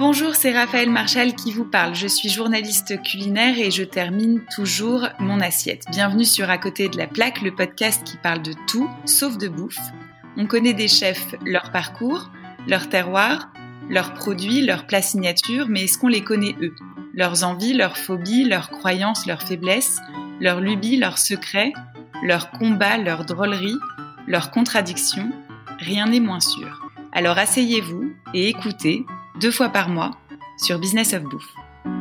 Bonjour, c'est Raphaël Marchal qui vous parle. Je suis journaliste culinaire et je termine toujours mon assiette. Bienvenue sur À côté de la plaque, le podcast qui parle de tout, sauf de bouffe. On connaît des chefs, leur parcours, leur terroir, leurs produits, leurs plats signature, mais est-ce qu'on les connaît eux ? Leurs envies, leurs phobies, leurs croyances, leurs faiblesses, leurs lubies, leurs secrets, leurs combats, leurs drôleries, leurs contradictions, rien n'est moins sûr. Alors asseyez-vous et écoutez, 2 fois par mois, sur Business of Bouffe.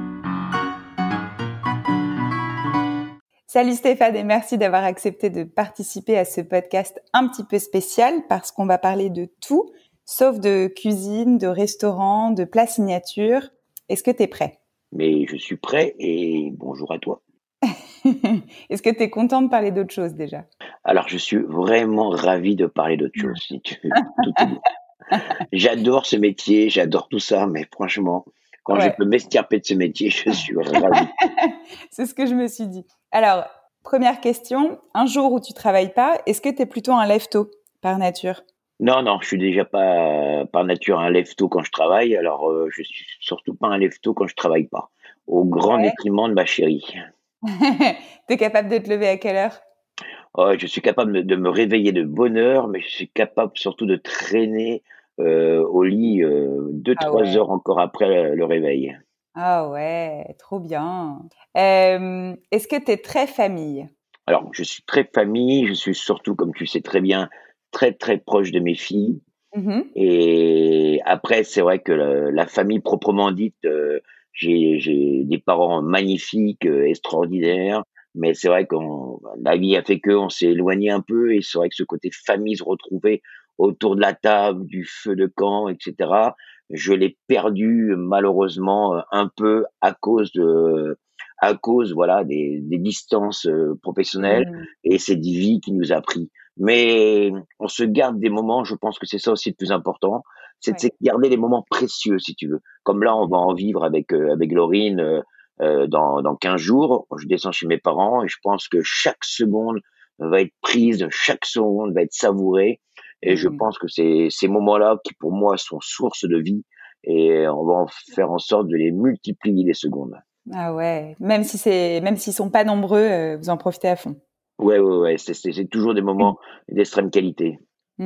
Salut Stéphane et merci d'avoir accepté de participer à ce podcast un petit peu spécial parce qu'on va parler de tout, sauf de cuisine, de restaurant, de plats signature. Est-ce que tu es prêt ? Mais je suis prêt et bonjour à toi. Est-ce que tu es content de parler d'autre chose déjà ? Alors, je suis vraiment ravi de parler d'autre chose, si tu veux. Tout est bien. J'adore ce métier, j'adore tout ça, mais franchement, quand je peux m'estirper de ce métier, je suis ravi. C'est ce que je me suis dit. Alors, première question, un jour où tu travailles pas, est-ce que tu es plutôt un lève-tôt par nature ? Non, je suis déjà pas par nature un lève-tôt quand je travaille, alors je suis surtout pas un lève-tôt quand je travaille pas, au grand détriment de ma chérie. T'es capable de te lever à quelle heure ? Je suis capable de me réveiller de bonne heure, mais je suis capable surtout de traîner au lit 2-3 heures encore après le réveil. Ah ouais, trop bien. Est-ce que tu es très famille ? Alors, je suis très famille, je suis surtout, comme tu sais très bien, très très proche de mes filles. Et après, c'est vrai que la famille proprement dite, j'ai des parents magnifiques, extraordinaires, mais c'est vrai que la vie a fait qu'on s'est éloigné un peu, et c'est vrai que ce côté famille, se retrouver autour de la table, du feu de camp, etc., je l'ai perdu malheureusement un peu à cause voilà des distances professionnelles et cette vie qui nous a pris. Mais on se garde des moments, je pense que c'est ça aussi le plus important, c'est de garder les moments précieux, si tu veux. Comme là, on va en vivre avec Laurine dans 15 jours. Je descends chez mes parents et je pense que chaque seconde va être prise, chaque seconde va être savourée. Et je pense que c'est ces moments-là qui, pour moi, sont source de vie. Et on va en faire en sorte de les multiplier les secondes. Ah ouais, même s'ils sont pas nombreux, vous en profitez à fond. Ouais, c'est toujours des moments d'extrême qualité.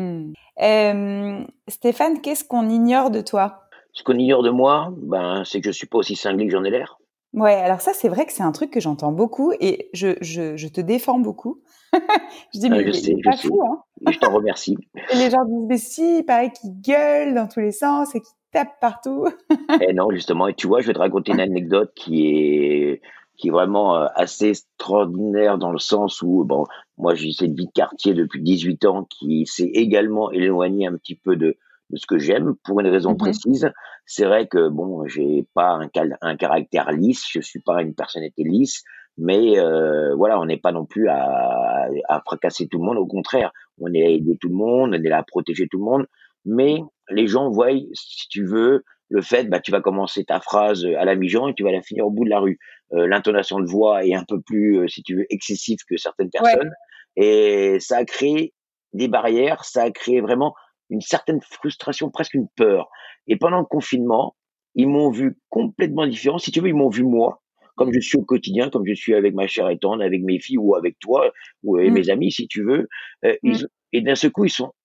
Stéphane, qu'est-ce qu'on ignore de toi ? Ce qu'on ignore de moi, c'est que je suis pas aussi cinglé que j'en ai l'air. Ouais, alors ça, c'est vrai que c'est un truc que j'entends beaucoup et je te défends beaucoup. Je dis, mais Je sais. fou, hein. Et je t'en remercie. Et les gens disent, mais si, il paraît qu'il gueule dans tous les sens et qu'il tape partout. Et non, justement. Et tu vois, je vais te raconter une anecdote qui est vraiment assez extraordinaire dans le sens où, moi, j'ai cette vie de quartier depuis 18 ans qui s'est également éloignée un petit peu de ce que j'aime pour une raison précise. C'est vrai que, j'ai pas un caractère lisse, je suis pas une personnalité lisse, mais voilà, on n'est pas non plus à fracasser tout le monde, au contraire. On est à aider tout le monde, on est là à protéger tout le monde, mais les gens voient, si tu veux, le fait, tu vas commencer ta phrase à la mi-jambe et tu vas la finir au bout de la rue. L'intonation de voix est un peu plus, si tu veux, excessive que certaines personnes. Et ça a créé des barrières, ça a créé vraiment une certaine frustration, presque une peur. Et pendant le confinement, ils m'ont vu complètement différent. Si tu veux, ils m'ont vu moi, comme je suis au quotidien, comme je suis avec ma chère et tendre, avec mes filles ou avec toi, ou avec mes amis, si tu veux. Et d'un seul coup,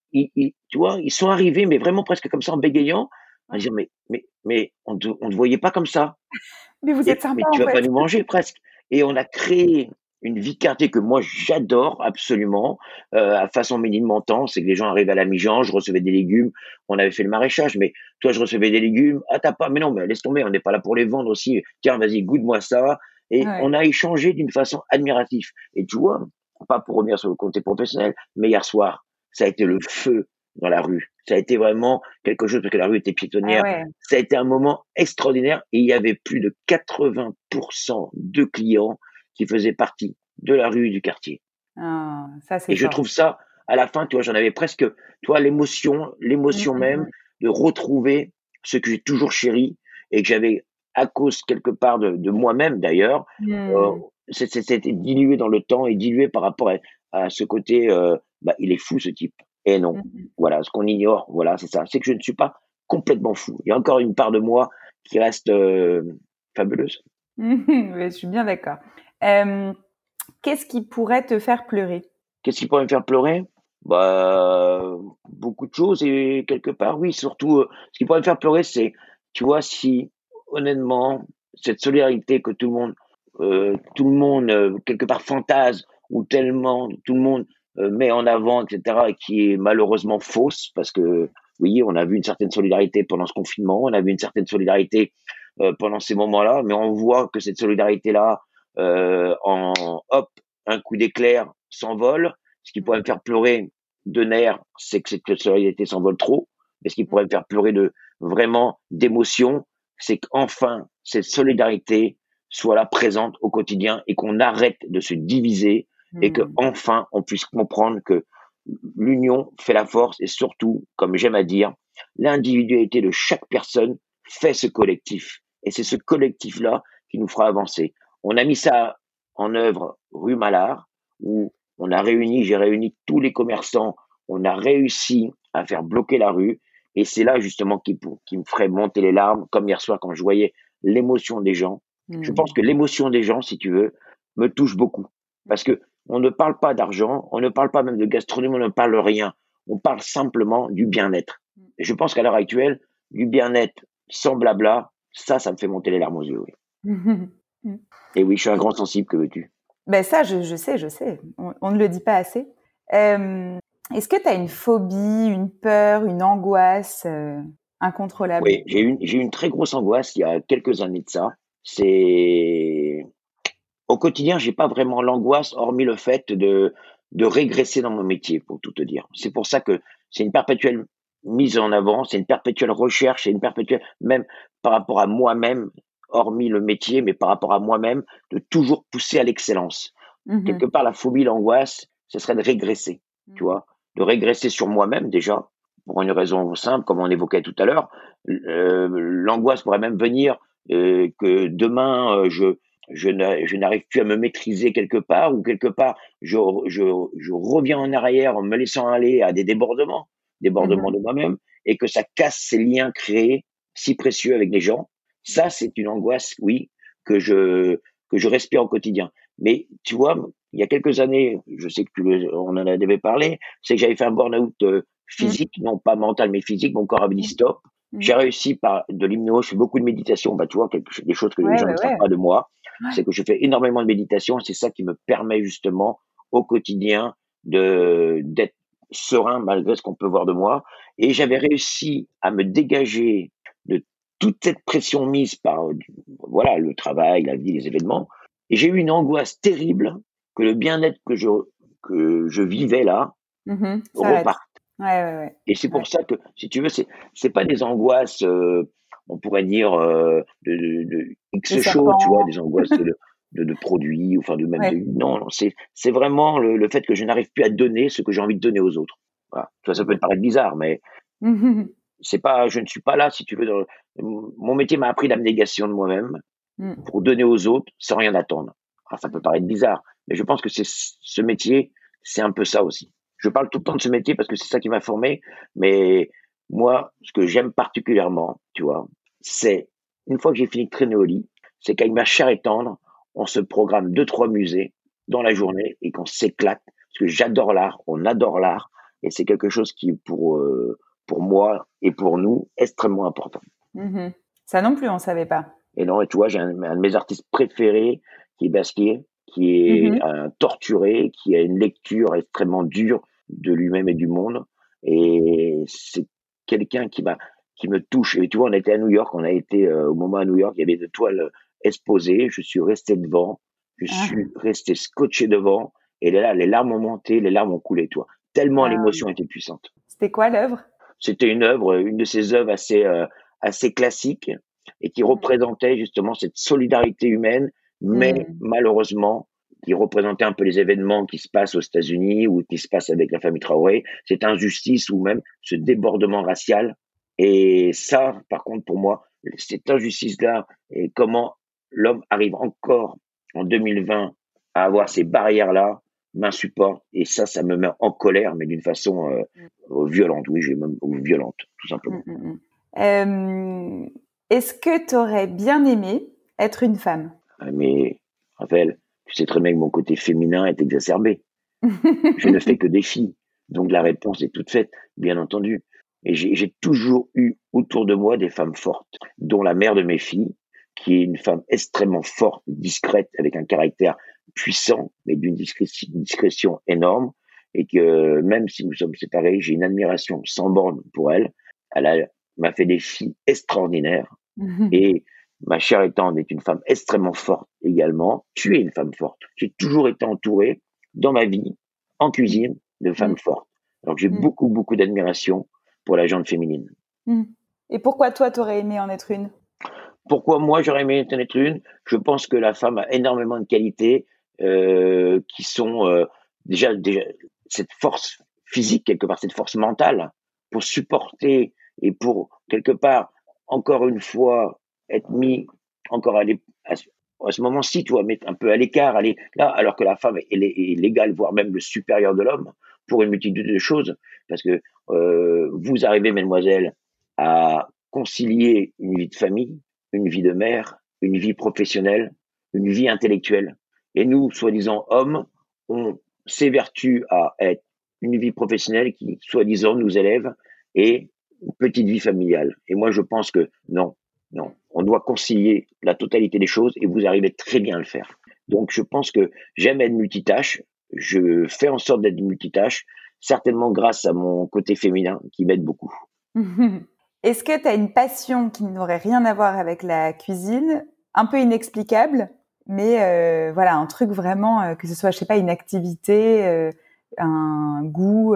tu vois, ils sont arrivés, mais vraiment presque comme ça, en bégayant, en disant, mais on te voyait pas comme ça. Mais vous êtes sympa, Mais tu vas pas nous manger presque. Et on a créé une vie de quartier que moi j'adore absolument, à façon Ménilmontant, c'est que les gens arrivent à la mi-jambe, je recevais des légumes, on avait fait le maraîchage, mais toi je recevais des légumes, t'as pas, mais non, mais laisse tomber, on n'est pas là pour les vendre aussi, tiens vas-y goûte-moi ça, et on a échangé d'une façon admirative. Et tu vois, pas pour revenir sur le côté professionnel, mais hier soir, ça a été le feu dans la rue. Ça a été vraiment quelque chose parce que la rue était piétonnière. Ça a été un moment extraordinaire et il y avait plus de 80% de clients qui faisaient partie de la rue et du quartier. Ça, c'est et je trouve ça, à la fin, tu vois, j'en avais presque, tu vois, l'émotion même de retrouver ce que j'ai toujours chéri et que j'avais, à cause quelque part de moi-même d'ailleurs, c'était dilué dans le temps et dilué par rapport à ce côté, il est fou ce type. Et non, voilà, ce qu'on ignore, voilà, c'est ça. C'est que je ne suis pas complètement fou. Il y a encore une part de moi qui reste fabuleuse. Oui, je suis bien d'accord. Qu'est-ce qui pourrait te faire pleurer? Qu'est-ce qui pourrait me faire pleurer? Bah, beaucoup de choses et quelque part, oui, surtout, ce qui pourrait me faire pleurer, c'est, tu vois, si honnêtement, cette solidarité que tout le monde quelque part fantasme ou tellement tout le monde met en avant, etc., et qui est malheureusement fausse, parce que oui, on a vu une certaine solidarité pendant ce confinement, on a vu une certaine solidarité pendant ces moments-là, mais on voit que cette solidarité-là, en hop, un coup d'éclair s'envole. Ce qui pourrait me faire pleurer de nerfs, c'est que cette solidarité s'envole trop. Mais ce qui pourrait me faire pleurer de vraiment d'émotion, c'est qu'enfin cette solidarité soit là présente au quotidien et qu'on arrête de se diviser et que enfin on puisse comprendre que l'union fait la force et surtout, comme j'aime à dire, l'individualité de chaque personne fait ce collectif. Et c'est ce collectif-là qui nous fera avancer. On a mis ça en œuvre rue Mallard, où j'ai réuni tous les commerçants, on a réussi à faire bloquer la rue. Et c'est là justement qui me ferait monter les larmes, comme hier soir quand je voyais l'émotion des gens. Je pense que l'émotion des gens, si tu veux, me touche beaucoup. Parce que on ne parle pas d'argent, on ne parle pas même de gastronomie, on ne parle rien. On parle simplement du bien-être. Et je pense qu'à l'heure actuelle, du bien-être sans blabla, ça me fait monter les larmes aux yeux. Oui. Et oui, je suis un grand sensible, que veux-tu? Ben ça, je sais. On ne le dit pas assez. Est-ce que tu as une phobie, une peur, une angoisse incontrôlable? Oui, j'ai eu une très grosse angoisse il y a quelques années de ça. C'est au quotidien, j'ai pas vraiment l'angoisse, hormis le fait de régresser dans mon métier, pour tout te dire. C'est pour ça que c'est une perpétuelle mise en avant, c'est une perpétuelle recherche, c'est une perpétuelle, même par rapport à moi-même, hormis le métier, mais par rapport à moi-même, de toujours pousser à l'excellence. Quelque part, la phobie, l'angoisse, ce serait de régresser, tu vois, de régresser sur moi-même déjà, pour une raison simple, comme on évoquait tout à l'heure. L'angoisse pourrait même venir que demain, je n'arrive plus à me maîtriser quelque part, ou quelque part, je reviens en arrière en me laissant aller à des débordements de moi-même, et que ça casse ces liens créés si précieux avec les gens. Ça, c'est une angoisse, oui, que je respire au quotidien. Mais tu vois, il y a quelques années, je sais que on en avait parlé, c'est que j'avais fait un burn-out physique, non pas mental, mais physique, mon corps avait dit stop. J'ai réussi par de l'hypnose, je fais beaucoup de méditation, bah tu vois, des choses que les gens ne savent pas de moi, c'est que je fais énormément de méditation, c'est ça qui me permet justement au quotidien d'être serein malgré ce qu'on peut voir de moi. Et j'avais réussi à me dégager de toute cette pression mise par voilà, le travail, la vie, les événements. Et j'ai eu une angoisse terrible que le bien-être que je vivais là reparte. Et c'est pour ça que, si tu veux, c'est pas des angoisses, on pourrait dire, de X choses, tu vois, des angoisses de produits, enfin, de même de, non, non, c'est vraiment le fait que je n'arrive plus à donner ce que j'ai envie de donner aux autres. Voilà. Tu vois, ça peut te paraître bizarre, mais c'est pas, je ne suis pas là, si tu veux, mon métier m'a appris l'abnégation de moi-même pour donner aux autres sans rien attendre. Alors, ça peut paraître bizarre, mais je pense que ce métier, c'est un peu ça aussi. Je parle tout le temps de ce métier parce que c'est ça qui m'a formé, mais moi, ce que j'aime particulièrement, tu vois, c'est, une fois que j'ai fini de traîner au lit, c'est qu'avec ma chair et tendre, on se programme 2, 3 musées dans la journée et qu'on s'éclate, parce que j'adore l'art, on adore l'art, et c'est quelque chose qui, pour moi et pour nous, extrêmement important. Ça non plus, on savait pas. Et non, et tu vois, j'ai un de mes artistes préférés qui est Basquiat, qui est un torturé, qui a une lecture extrêmement dure de lui-même et du monde. Et c'est quelqu'un qui me touche. Et tu vois, on était à New York, on a été au moment à New York, il y avait des toiles exposées, je suis resté devant, je suis resté scotché devant, et là, les larmes ont monté, les larmes ont coulé, toi. Tellement l'émotion était puissante. C'était quoi l'œuvre? C'était une de ces œuvres assez classiques et qui représentait justement cette solidarité humaine, mais malheureusement, qui représentait un peu les événements qui se passent aux États-Unis ou qui se passent avec la famille Traoré, cette injustice ou même ce débordement racial. Et ça, par contre, pour moi, cette injustice-là et comment l'homme arrive encore en 2020 à avoir ces barrières-là m'insupporte. Et ça me met en colère, mais d'une façon violente, oui, j'ai même, ou violente, tout simplement. Est-ce que tu aurais bien aimé être une femme? Mais Raphaël, tu sais très bien que mon côté féminin est exacerbé. Je ne fais que des filles. Donc la réponse est toute faite, bien entendu. Et j'ai toujours eu autour de moi des femmes fortes, dont la mère de mes filles, qui est une femme extrêmement forte, discrète, avec un caractère puissant, mais d'une discrétion énorme. Et que même si nous sommes séparés, j'ai une admiration sans borne pour elle. M'a fait des filles extraordinaires. Et ma chère tante est une femme extrêmement forte également. Tu es une femme forte. J'ai toujours été entouré dans ma vie, en cuisine, de femmes fortes. Donc j'ai beaucoup, beaucoup d'admiration pour la gente féminine. Et pourquoi toi, t'aurais aimé en être une? Pourquoi moi j'aurais aimé en être une? Je pense que la femme a énormément de qualités qui sont déjà cette force physique quelque part, cette force mentale pour supporter et pour quelque part encore une fois être mis encore à ce moment-ci, tu vois, mettre un peu à l'écart, aller là, alors que la femme est l'égale, voire même le supérieur de l'homme pour une multitude de choses, parce que vous arrivez, mesdemoiselles, à concilier une vie de famille, une vie de mère, une vie professionnelle, une vie intellectuelle. Et nous, soi-disant hommes, on s'évertue à être une vie professionnelle qui, soi-disant, nous élève et une petite vie familiale. Et moi, je pense que non, on doit concilier la totalité des choses et vous arrivez très bien à le faire. Donc, je pense que j'aime être multitâche. Je fais en sorte d'être multitâche, certainement grâce à mon côté féminin qui m'aide beaucoup. Est-ce que tu as une passion qui n'aurait rien à voir avec la cuisine, un peu inexplicable, mais voilà, un truc vraiment, que ce soit, je sais pas, une activité, un goût,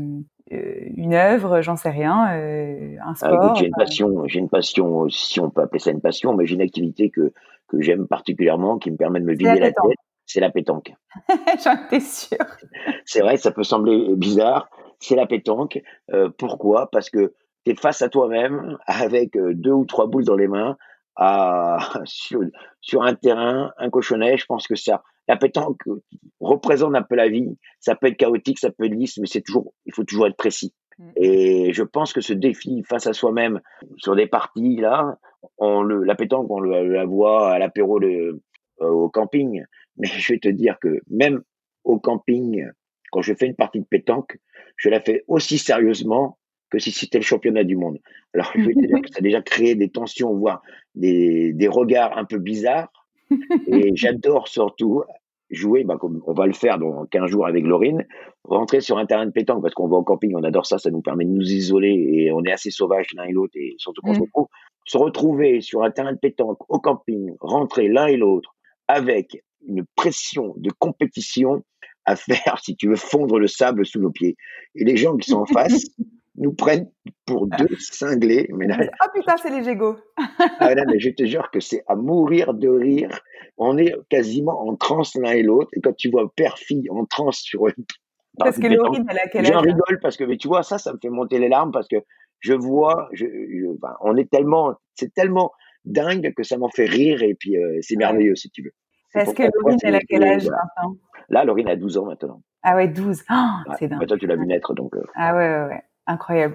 une œuvre, j'en sais rien, un Écoute, sport. j'ai une passion, si on peut appeler ça une passion, mais j'ai une activité que j'aime particulièrement, qui me permet de me C'est la vider la pétanque. tête, c'est la pétanque. J'en étais sûre. C'est vrai, ça peut sembler bizarre, c'est la pétanque. Pourquoi? Parce que tu es face à toi-même avec 2 ou 3 boules dans les mains à sur sur un terrain, un cochonnet. Je pense que ça la pétanque représente un peu la vie. Ça peut être chaotique, ça peut être lisse, mais il faut toujours être précis. Et je pense que ce défi face à soi-même sur des parties là, la pétanque, la voit à l'apéro au camping. Mais je vais te dire que même au camping, quand je fais une partie de pétanque, je la fais aussi sérieusement que si c'était le championnat du monde. Alors, je vais te dire que ça a déjà créé des tensions, voire des regards un peu bizarres. Et j'adore surtout jouer, comme on va le faire dans 15 jours avec Laurine, rentrer sur un terrain de pétanque, parce qu'on va au camping, on adore ça, ça nous permet de nous isoler et on est assez sauvages l'un et l'autre, et surtout qu'on se retrouver sur un terrain de pétanque au camping, rentrer l'un et l'autre avec une pression de compétition à faire, si tu veux, fondre le sable sous nos pieds. Et les gens qui sont en face nous prennent pour deux cinglés. Mais là, Oh putain, c'est les Gégots. ah non, mais je te jure que c'est à mourir de rire. On est quasiment en transe l'un et l'autre. Et quand tu vois père-fille en transe sur une Parce partie que de pétanque, Laurine, elle a quel j'en âge? rigole parce que, mais tu vois, ça me fait monter les larmes parce que je vois, on est tellement, c'est tellement dingue que ça m'en fait rire et puis c'est merveilleux si tu veux. C'est Parce que pourquoi moi, Laurine, elle a quel âge voilà. maintenant? Là, Laurine a 12 ans maintenant. Ah ouais, 12. Oh, Ouais. c'est dingue. Bah, toi, tu l'as vu naître, donc. Ah ouais. Incroyable.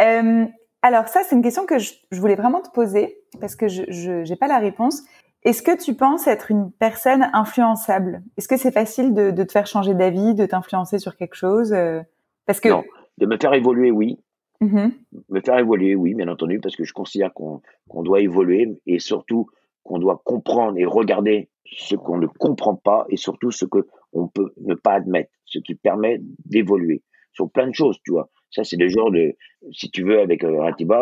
Alors ça, c'est une question que je voulais vraiment te poser parce que je j'ai pas la réponse. Est-ce que tu penses être une personne influençable? Est-ce que c'est facile de te faire changer d'avis, de t'influencer sur quelque chose? Parce que Non, de me faire évoluer, oui. Mhm. Me faire évoluer, oui, bien entendu, parce que je considère qu'on doit évoluer et surtout qu'on doit comprendre et regarder ce qu'on ne comprend pas et surtout ce que on peut ne pas admettre, ce qui permet d'évoluer sur plein de choses, tu vois. Ça, c'est le genre de, si tu veux, avec Ratiba,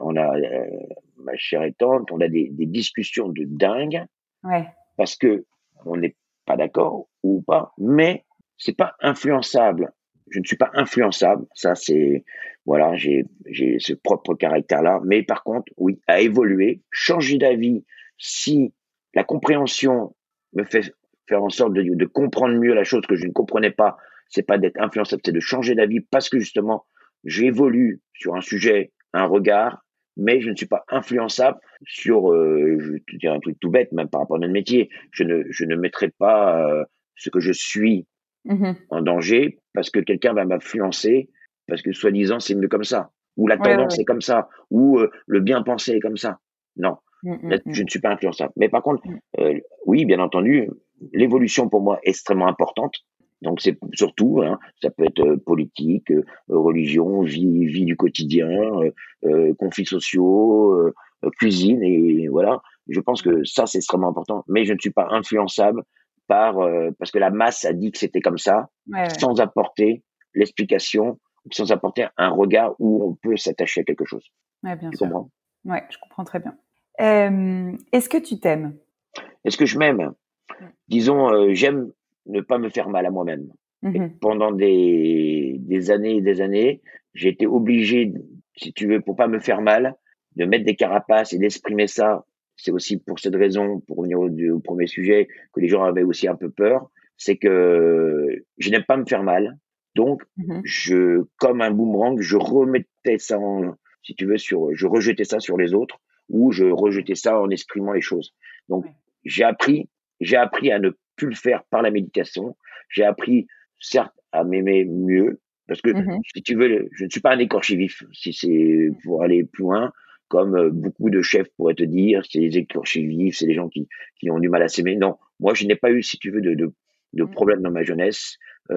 ma chère tante, on a des discussions de dingue Ouais. parce que on n'est pas d'accord ou pas, mais c'est pas influençable. Je ne suis pas influençable. Ça, c'est, voilà, j'ai ce propre caractère-là. Mais par contre, oui, à évoluer, changer d'avis si la compréhension me fait faire en sorte de comprendre mieux la chose que je ne comprenais pas. C'est pas d'être influençable, c'est de changer d'avis parce que justement, j'évolue sur un sujet, un regard, mais je ne suis pas influençable sur, je vais te dire un truc tout bête, même par rapport à notre métier. Je ne mettrai pas ce que je suis Mhm. en danger parce que quelqu'un va m'influencer, parce que soi-disant c'est mieux comme ça, ou la Ouais, tendance ouais. est comme ça, ou le bien pensé est comme ça. Non, là, mm, je ne suis pas influençable. Mais par contre, mm. oui, bien entendu, l'évolution pour moi est extrêmement importante. Donc c'est surtout, hein, ça peut être politique, religion, vie du quotidien, conflits sociaux, cuisine et voilà. Je pense que ça c'est extrêmement important. Mais je ne suis pas influençable parce que la masse a dit que c'était comme ça, Ouais, ouais. sans apporter l'explication, sans apporter un regard où on peut s'attacher à quelque chose. Ouais, bien Tu sûr. comprends? Ouais, je comprends très bien. Est-ce que tu t'aimes? Est-ce que je m'aime? Mm. Disons, j'aime ne pas me faire mal à moi-même. Et Mhm. pendant des années et des années, j'ai été obligé, si tu veux, pour pas me faire mal, de mettre des carapaces et d'exprimer ça. C'est aussi pour cette raison, pour revenir au premier sujet, que les gens avaient aussi un peu peur, c'est que je n'aime pas me faire mal. Donc, Mhm. comme un boomerang, je remettais ça si tu veux, je rejetais ça sur les autres ou je rejetais ça en exprimant les choses. Donc, Ouais. j'ai appris, j'ai appris à ne plus le faire par la méditation. J'ai appris, certes, à m'aimer mieux, parce que, Mhm. si tu veux, je ne suis pas un écorché vif, si c'est pour aller plus loin, comme beaucoup de chefs pourraient te dire, c'est les écorchés vifs, c'est les gens qui ont du mal à s'aimer. Non, moi, je n'ai pas eu, si tu veux, de problème dans ma jeunesse.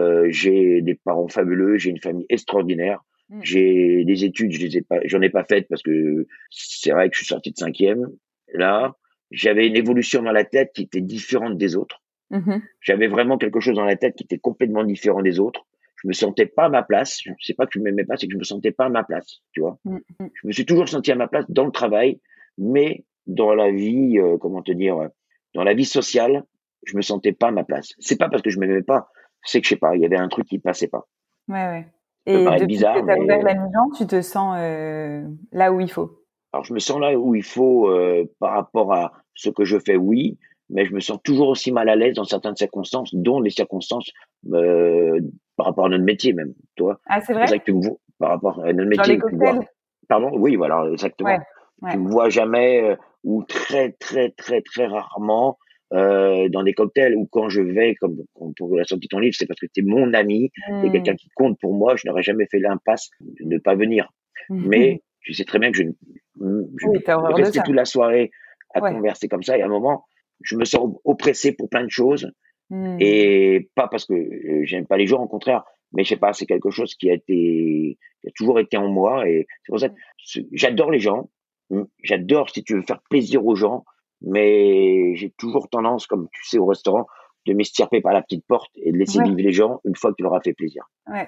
J'ai des parents fabuleux, j'ai une famille extraordinaire. Mm. J'ai des études, j'en ai pas faites parce que c'est vrai que je suis sorti de cinquième. Là, j'avais une évolution dans la tête qui était différente des autres. Mhm. J'avais vraiment quelque chose dans la tête qui était complètement différent des autres. Je me sentais pas à ma place. C'est pas que je m'aimais pas, c'est que je me sentais pas à ma place, tu vois. Mm. Mm. Je me suis toujours senti à ma place dans le travail, mais dans la vie, comment te dire, dans la vie sociale, je me sentais pas à ma place. C'est pas parce que je m'aimais pas, c'est que je sais pas, il y avait un truc qui passait pas. Ouais, ouais. Ça peut Et paraître depuis que bizarre, tu as ouvert mais la maison, tu te sens là où il faut. alors je me sens là où il faut par rapport à ce que je fais, oui, mais je me sens toujours aussi mal à l'aise dans certaines circonstances, dont les circonstances euh, par rapport à notre métier même, toi. Ah, c'est C'est pour vrai? ça que tu me vois par rapport à notre Genre métier les où tu me vois. cocktails? Pardon, oui, voilà, Ouais, exactement. Tu ouais. me vois jamais ou très très très très rarement dans des cocktails ou quand je vais comme pour la sortie de ton livre, c'est parce que tu es mon ami, tu es quelqu'un Mm. qui compte pour moi, je n'aurais jamais fait l'impasse de ne pas venir. Mais tu sais très bien que je Oui, peux t'as horreur de rester ça. toute la soirée à Ouais. converser comme ça et à un moment, je me sens oppressé pour plein de choses Mm. et pas parce que j'aime pas les gens, au contraire, mais je sais pas, c'est quelque chose qui a toujours été en moi et c'est pour ça que j'adore les gens, j'adore si tu veux faire plaisir aux gens, mais j'ai toujours tendance, comme tu sais au restaurant, de m'estirper par la petite porte et de laisser Ouais, vivre les gens une fois que tu leur as fait plaisir. ouais.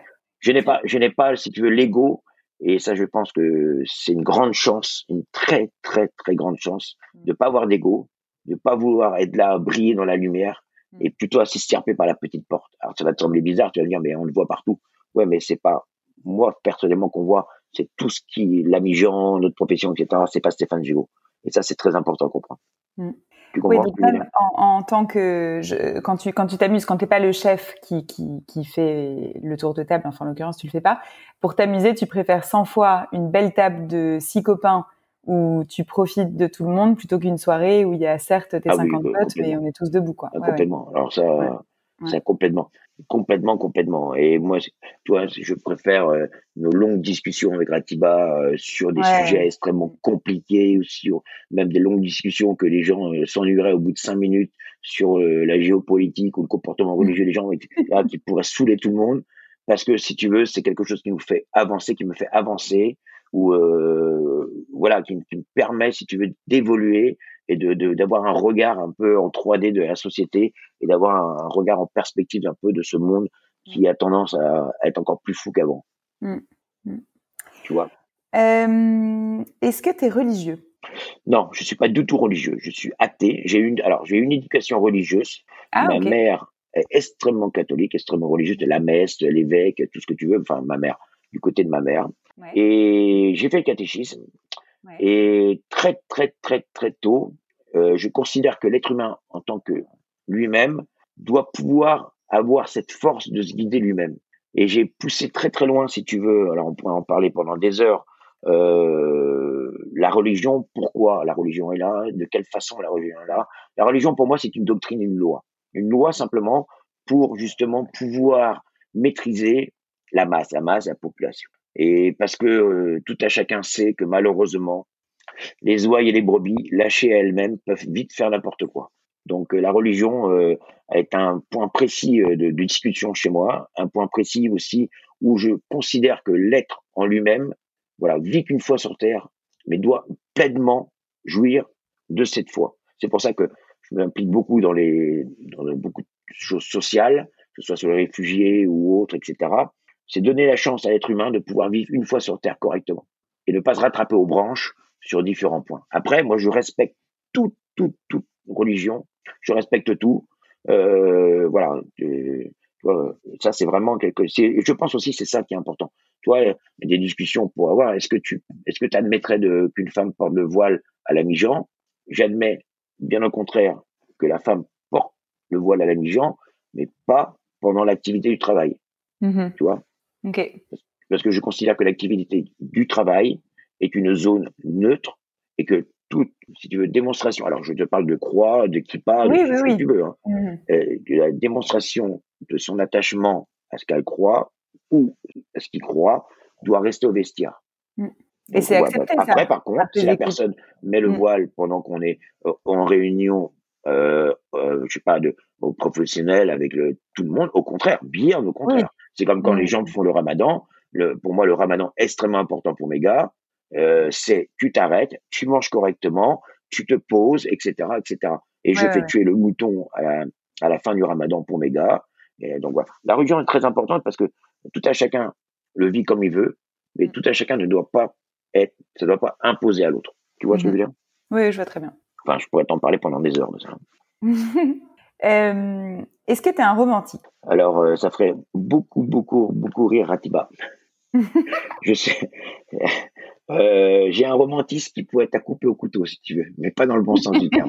Je n'ai pas, si tu veux, l'ego. Et ça, je pense que c'est une grande chance, une très, très, très grande chance de pas avoir d'ego, de pas vouloir être là, briller dans la lumière et plutôt à s'estirper par la petite porte. Alors, ça va te sembler bizarre, tu vas me dire, mais on le voit partout. Ouais, mais c'est pas moi, personnellement, qu'on voit, c'est tout ce qui, l'ami Jean, notre profession, etc. C'est pas Stéphane Gigot. Et ça, c'est très important à comprendre. Mm. Tu Oui, comprends ce donc que je veux dire? même en tant que quand tu t'amuses, quand t'es pas le chef qui fait le tour de table, enfin en l'occurrence tu le fais pas, pour t'amuser, tu préfères 100 fois une belle table de 6 copains où tu profites de tout le monde plutôt qu'une soirée où il y a certes tes Ah oui, 50 potes, mais complètement. on est tous debout quoi. Ah, Ouais, ouais, complètement. Alors ouais, ça ouais. complètement, complètement, complètement. Et moi, tu vois, je préfère nos longues discussions avec Ratiba sur des sujets Ouais. extrêmement compliqués ou sur même des longues discussions que les gens s'ennuieraient au bout de 5 minutes sur la géopolitique ou le comportement religieux des gens là, qui pourraient saouler tout le monde. Parce que si tu veux, c'est quelque chose qui nous fait avancer, qui me fait avancer ou voilà, qui me permet, si tu veux, d'évoluer et d'avoir un regard un peu en 3D de la société et d'avoir un regard en perspective un peu de ce monde qui a tendance à être encore plus fou qu'avant, Mm. Mm. tu vois. Est-ce que tu es religieux? Non, je suis pas du tout religieux, je suis athée. J'ai eu une éducation religieuse. Ah, Ma ok. mère est extrêmement catholique, extrêmement religieuse, de la messe, de l'évêque, tout ce que tu veux. Enfin, ma mère, du côté de ma mère. Ouais, Et j'ai fait le catéchisme. ouais. Et très, très, très, très tôt, je considère que l'être humain, en tant que lui-même, doit pouvoir avoir cette force de se guider lui-même. Et j'ai poussé très, très loin, si tu veux, alors on pourrait en parler pendant des heures, la religion, pourquoi la religion est là, de quelle façon la religion est là. La religion, pour moi, c'est une doctrine, une loi. Une loi simplement pour justement pouvoir maîtriser la masse, la population. Et parce que tout à chacun sait que malheureusement, les ouailles et les brebis, lâchées à elles-mêmes, peuvent vite faire n'importe quoi. Donc la religion est un point précis de discussion chez moi, un point précis aussi où je considère que l'être en lui-même, voilà, vit qu'une fois sur Terre, mais doit pleinement jouir de cette foi. C'est pour ça que je m'implique beaucoup dans beaucoup de choses sociales, que ce soit sur les réfugiés ou autres, etc. C'est donner la chance à l'être humain de pouvoir vivre une fois sur Terre correctement et ne pas se rattraper aux branches sur différents points. Après, moi, je respecte toute religion, je respecte tout. Voilà. Ça, c'est vraiment je pense aussi, c'est ça qui est important. Toi, il y a des discussions pour avoir. Est-ce que tu admettrais qu'une femme porte le voile à la mi-jambe? J'admets, bien au contraire, que la femme porte le voile à la mi-jambe, mais pas pendant l'activité du travail. Tu vois? Ok. Parce que je considère que l'activité du travail est une zone neutre et que toute, si tu veux, démonstration, alors je te parle de croix, de kippa, de tout ce que tu veux, hein, de la démonstration de son attachement à ce qu'elle croit ou à ce qu'il croit doit rester au vestiaire. Et c'est accepté, après, ça. par contre, si la personne met le voile pendant qu'on est en réunion, je sais pas, au professionnel avec tout le monde, au contraire, bien au contraire. Oui. C'est comme quand les gens font le ramadan. Pour moi, le ramadan est extrêmement important pour mes gars. C'est tu t'arrêtes, tu manges correctement, tu te poses, etc., etc. Et je fais tuer le mouton à la fin du ramadan pour mes gars. Et donc voilà. La religion est très importante parce que tout à chacun le vit comme il veut, mais tout à chacun ne doit pas ça ne doit pas imposer à l'autre. Tu vois ce que je veux dire? Oui, je vois très bien. Enfin, je pourrais t'en parler pendant des heures de ça. Est-ce que tu es un romantique? Alors, ça ferait beaucoup rire Ratiba. Je sais. J'ai un romantisme qui pourrait être à couper au couteau, si tu veux, mais pas dans le bon sens du terme.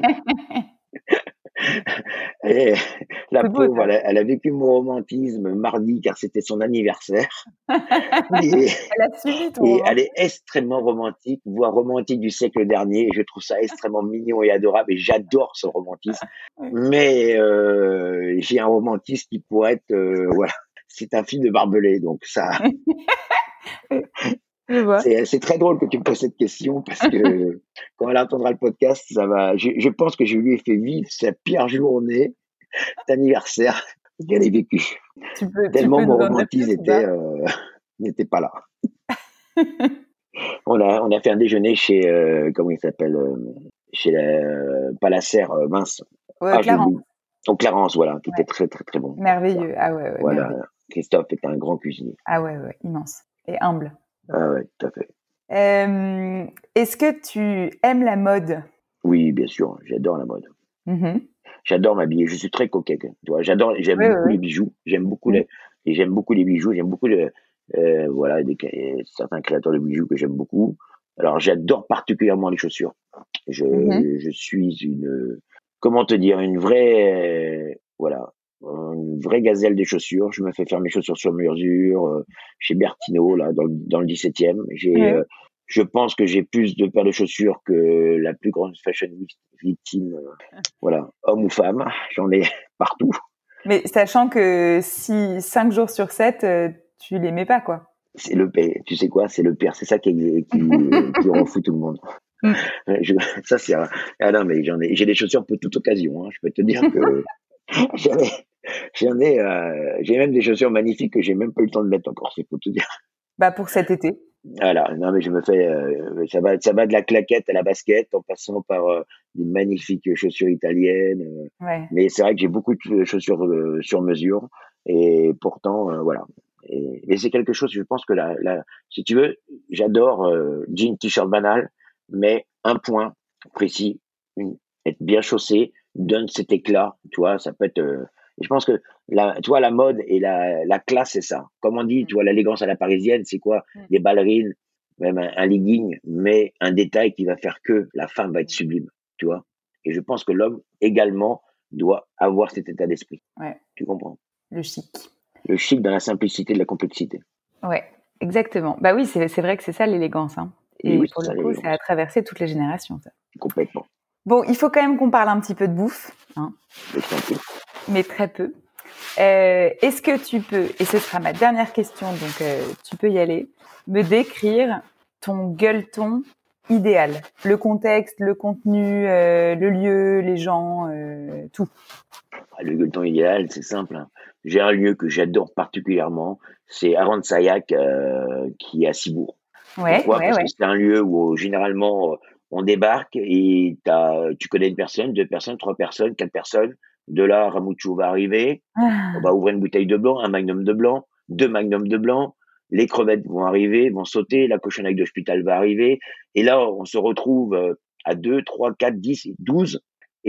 Et la pauvre, elle a vécu mon romantisme mardi car c'était son anniversaire. Elle a suivi ton elle est extrêmement romantique, voire romantique du siècle dernier. Et je trouve ça extrêmement mignon et adorable et j'adore ce romantisme. Mais j'ai un romantisme qui pourrait être, voilà, c'est un film de barbelé, donc ça. C'est très drôle que tu me poses cette question parce que quand elle entendra le podcast, ça va. Je pense que je lui ai fait vivre sa pire journée d'anniversaire qu'elle ait vécue. Tellement mon romantisme n'était pas là. On a fait un déjeuner chez comment il s'appelle chez Palacère mince. Clarence. Au Clarence, voilà, qui était très très très bon. Merveilleux. Ah ouais. Voilà, merveilleux. Christophe est un grand cuisinier. Ah ouais, immense et humble. Ah ouais, tout à fait. Est-ce que tu aimes la mode? Oui, bien sûr, j'adore la mode. J'adore m'habiller, je suis très coquet. Tu vois, j'aime beaucoup les bijoux, j'aime beaucoup les bijoux, j'aime beaucoup voilà, certains créateurs de bijoux que j'aime beaucoup. Alors, j'adore particulièrement les chaussures. Je suis comment te dire, une vraie gazelle des chaussures. Je me fais faire mes chaussures sur mesure chez Bertino, là, dans le 17e. Je pense que j'ai plus de paires de chaussures que la plus grande fashion victime, voilà, homme ou femme. J'en ai partout. Mais sachant que si 5 jours sur 7, tu les mets pas, quoi. C'est le pire. Tu sais quoi? C'est le pire. C'est ça qui rend fou tout le monde. Ça, c'est non, mais j'ai des chaussures pour toute occasion. Hein. Je peux te dire que j'ai même des chaussures magnifiques que j'ai même pas eu le temps de mettre encore. C'est pour te dire. Bah pour cet été. Voilà, non mais je me fais ça va de la claquette à la basket en passant par des magnifiques chaussures italiennes. Mais c'est vrai que j'ai beaucoup de chaussures sur mesure et pourtant voilà. Et c'est quelque chose, je pense que si tu veux, j'adore jean, t-shirt banal, mais un point précis, être bien chaussé donne cet éclat, tu vois, ça peut être je pense que tu vois, la mode et la classe, c'est ça. Comme on dit, tu vois, l'élégance à la parisienne, c'est quoi? Des ballerines, même un legging, mais un détail qui va faire que la femme va être sublime, tu vois. Et je pense que l'homme également doit avoir cet état d'esprit. Ouais. Tu comprends? Le chic. Le chic dans la simplicité de la complexité. Ouais, exactement. Bah oui, c'est vrai que c'est ça l'élégance. Hein. Et oui, pour le coup, ça a traversé toutes les générations. Ça. Complètement. Bon, il faut quand même qu'on parle un petit peu de bouffe. Hein. Mais très peu. Est-ce que tu peux, et ce sera ma dernière question, donc tu peux y aller, me décrire ton gueuleton idéal? Le contexte, le contenu, le lieu, les gens, tout. Le temps idéal, c'est simple, hein. J'ai un lieu que j'adore particulièrement, c'est Aransayac, qui est à Cibourg. Ouais, Pourquoi? ouais, Parce que ouais. c'est un lieu où généralement on débarque et tu connais une personne, deux personnes, trois personnes, quatre personnes. De là, Ramucho va arriver, on va Ah. ouvrir une bouteille de blanc, un magnum de blanc, deux magnums de blanc. Les crevettes vont arriver, vont sauter, la cochonaille d'hospital va arriver. Et là, on se retrouve à 2, 3, 4, 10, 12.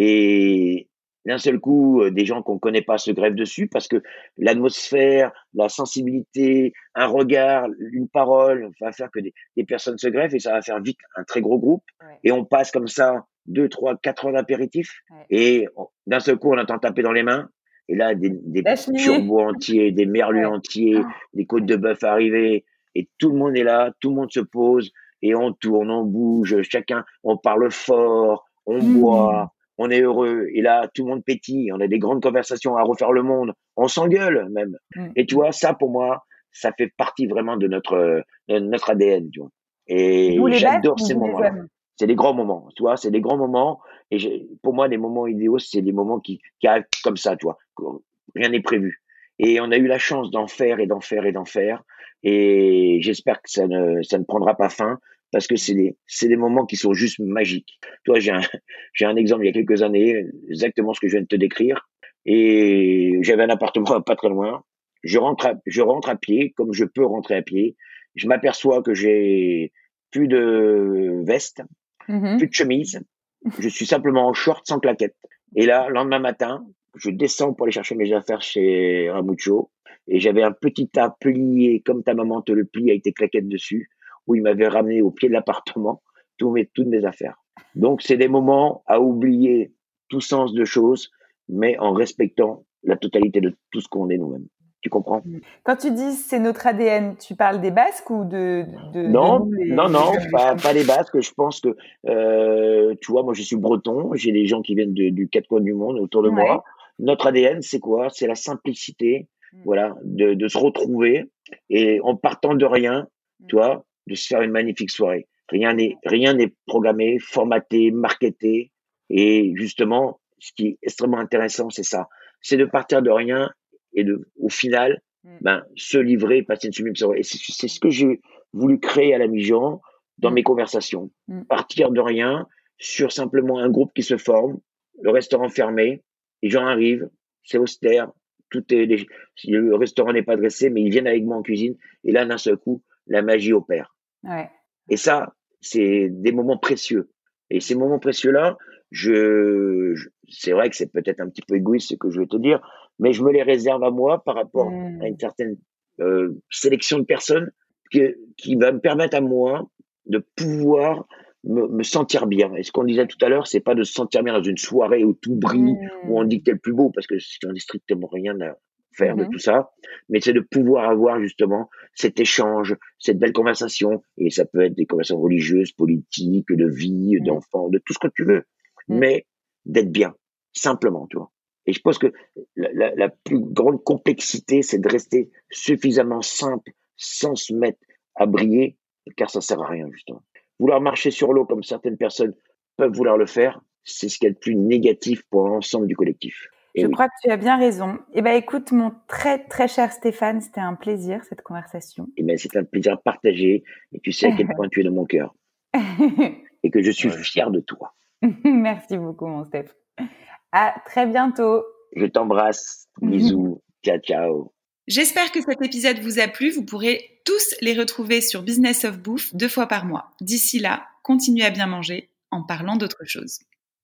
Et d'un seul coup, des gens qu'on connaît pas se grèvent dessus parce que l'atmosphère, la sensibilité, un regard, une parole va faire que des personnes se greffent et ça va faire vite un très gros groupe. Ouais. Et on passe comme ça 2, 3, 4 heures d'apéritif. Ouais. Et d'un seul coup, on entend taper dans les mains. Et là, des La cheminée. turbots entiers, des merlus Ouais. entiers, des côtes de bœuf arrivées. Et tout le monde est là, tout le monde se pose. Et on tourne, on bouge, chacun, on parle fort, on Mmh. boit, on est heureux. Et là, tout le monde pétille. On a des grandes conversations à refaire le monde. On s'engueule même. Mmh. Et tu vois, ça, pour moi, ça fait partie vraiment de notre ADN, tu vois. Vous Et les basques j'adore ou ces vous les moments-là. hommes? C'est des grands moments, tu vois, c'est des grands moments. Et pour moi, les moments idéaux, c'est des moments qui arrivent comme ça, tu vois. Rien n'est prévu. Et on a eu la chance d'en faire et d'en faire et d'en faire. Et j'espère que ça ne prendra pas fin parce que c'est des moments qui sont juste magiques. Toi, j'ai un exemple il y a quelques années, exactement ce que je viens de te décrire. Et j'avais un appartement pas très loin. Je rentre à pied, comme je peux rentrer à pied. Je m'aperçois que j'ai plus de veste, plus de Mmh. chemise. Je suis simplement en short sans claquette. Et là, lendemain matin, je descends pour aller chercher mes affaires chez Ramucho. Et j'avais un petit tas plié, comme ta maman te le plie avec tes claquettes dessus, où il m'avait ramené au pied de l'appartement toutes mes affaires. Donc, c'est des moments à oublier tout sens de choses, mais en respectant la totalité de tout ce qu'on est nous-mêmes. Tu comprends? Quand tu dis c'est notre ADN, tu parles des Basques ou de Non, nous non, les non, hommes et les pas femmes? les Basques. Je pense que, tu vois, moi, je suis breton. J'ai des gens qui viennent du quatre coins du monde autour de Ouais. moi. Notre ADN, c'est quoi? C'est la simplicité, Mmh. voilà, de se retrouver et en partant de rien, Mmh. tu vois, de se faire une magnifique soirée. Rien n'est programmé, formaté, marketé. Et justement, ce qui est extrêmement intéressant, c'est ça. C'est de partir de rien et au final, Mmh. ben, se livrer, passer une sublime soirée. Et c'est ce que j'ai voulu créer à la Mi-Jean dans Mmh. mes conversations. Mmh. Partir de rien sur simplement un groupe qui se forme, le restaurant fermé, les gens arrivent, c'est austère, le restaurant n'est pas dressé, mais ils viennent avec moi en cuisine, et là, d'un seul coup, la magie opère. Ouais. Et ça, c'est des moments précieux. Et ces moments précieux-là, c'est vrai que c'est peut-être un petit peu égoïste ce que je vais te dire, mais je me les réserve à moi par rapport à une Mmh. certaine sélection de personnes qui va me permettre à moi de pouvoir me sentir bien. Et ce qu'on disait tout à l'heure, c'est pas de se sentir bien dans une soirée où tout brille, où on dit Mmh. que t'es le plus beau, parce que j'en ai strictement rien à faire de Mmh. tout ça, mais c'est de pouvoir avoir justement cet échange, cette belle conversation. Et ça peut être des conversations religieuses, politiques, de vie, Mmh. d'enfants, de tout ce que tu veux, Mmh. mais d'être bien, simplement, tu vois. Et je pense que la plus grande complexité, c'est de rester suffisamment simple sans se mettre à briller, car ça sert à rien, justement. Vouloir marcher sur l'eau comme certaines personnes peuvent vouloir le faire, c'est ce qu'il y a de plus négatif pour l'ensemble du collectif. Et Je oui. crois que tu as bien raison. Eh ben, écoute, mon très, très cher Stéphane, c'était un plaisir, cette conversation. Et ben, c'est un plaisir partagé. Et tu sais à quel point tu es dans mon cœur. Et que je suis fier de toi. Merci beaucoup, mon Steph. À très bientôt. Je t'embrasse. Bisous. Ciao, ciao. J'espère que cet épisode vous a plu. Vous pourrez tous les retrouver sur Business of Bouffe 2 fois par mois. D'ici là, continuez à bien manger en parlant d'autre chose.